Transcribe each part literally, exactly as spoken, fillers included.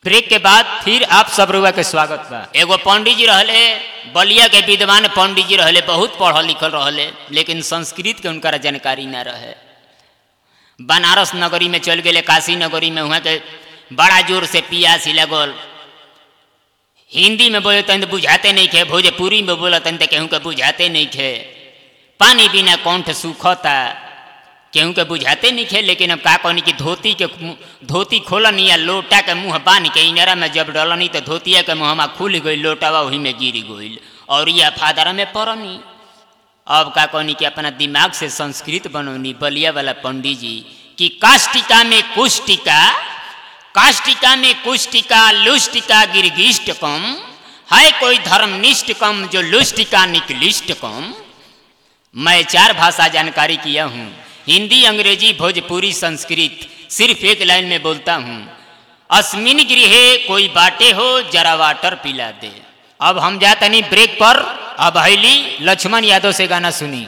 Break के बाद फिर आप सब रुआ के स्वागत बा। एगो पंडित जी रहले, बलिया के विद्वान पंडित जी रहले, बहुत पढ़ल लिखल रहले, लेकिन संस्कृत के उनका जानकारी ना रहे। बनारस नगरी में चल गए, काशी नगरी में, वहाँ के बड़ा जोर से पियासी लगल। हिंदी में बोले तन बुझाते नहीं खे, भोजपुरी में बोला तन केहू के बुझाते नहीं खे, पानी बिना कंठ सूखता, केहू के बुझाते नहीं खे। लेकिन अब का कहनी कि धोती के धोती खोलनी या लोटा के मुँह बांध के इनरा में जब डलनी तो धोतिया के मुँह खुल गई, लोटावा वही में गिर गई और यह फादरा में पड़नी। अब का कहनी कि अपना दिमाग से संस्कृत बनौनी बलिया वाला पंडित जी कि काष्टिका में कुष्टिका, काष्टिका में कुष्टिका, लुष्टिका गिरगिष्ट कम, है कोई धर्मनिष्ठ कम जो लुष्टिका निकलिष्ट कम। मैं चार भाषा जानकारी किया हूँ, हिंदी, अंग्रेजी, भोजपुरी, संस्कृत, सिर्फ एक लाइन में बोलता हूँ। अस्मिन गृहे कोई बाटे हो जरा वाटर पिला दे। अब हम जाते नहीं ब्रेक पर। अब हैली लक्ष्मण यादव से गाना सुनी।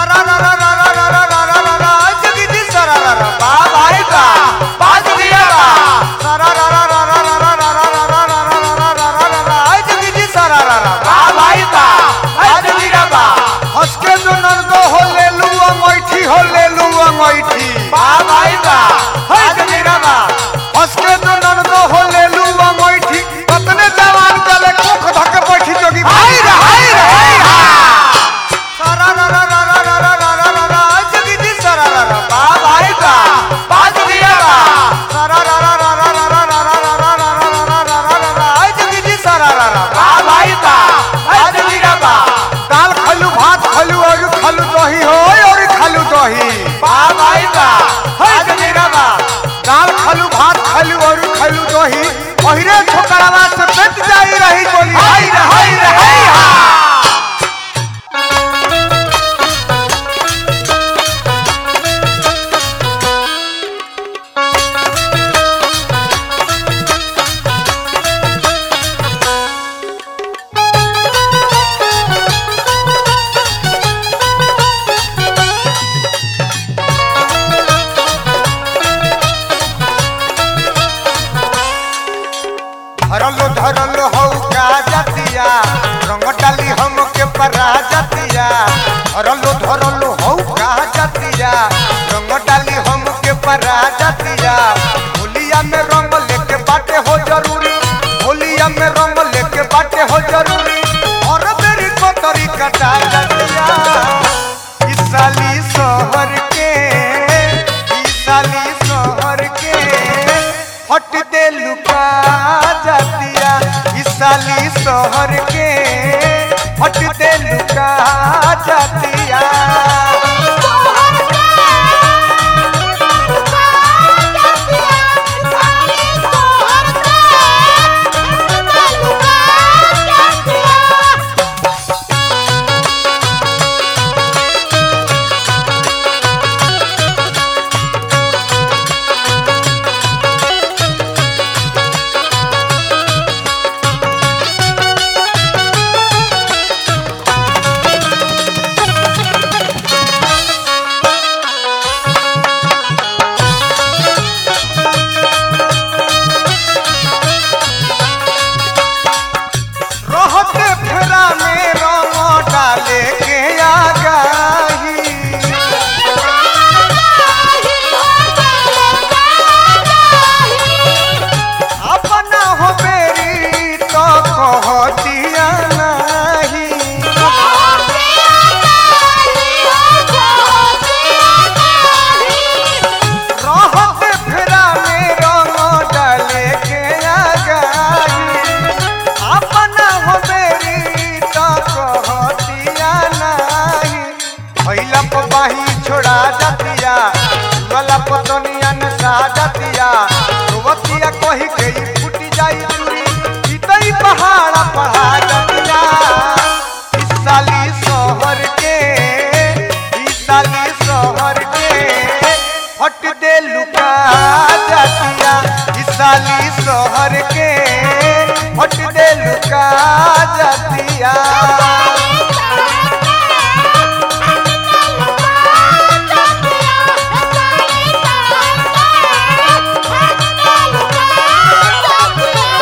धरलो धरलो हौ का जतिया, रंग डाली हम के परा जतिया। होलिया में रंग लेके बाटे हो जरूरी, होलिया में रंग लेके बाटे हो जरूरी। और मेरी कोतरी कटा जतिया, इस साली शहर के, इस साली शहर के हट दे लुका जतिया। इस साली शहर के हट दे लुका जतिया। कही गई फूटी जाई चूरी, इतई पहाड़ा पढ़ा जतिया। इस साली शहर के, इस साली शहर के हट दे लुका जतिया। इस साली शहर के हट दे लुका जतिया। Yeah.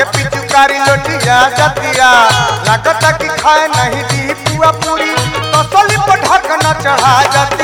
धके पिचुकारी लोटिया जतिया लागता कि खाए नहीं दी पुआ पूरी तसली पर ढकना चढ़ा जाती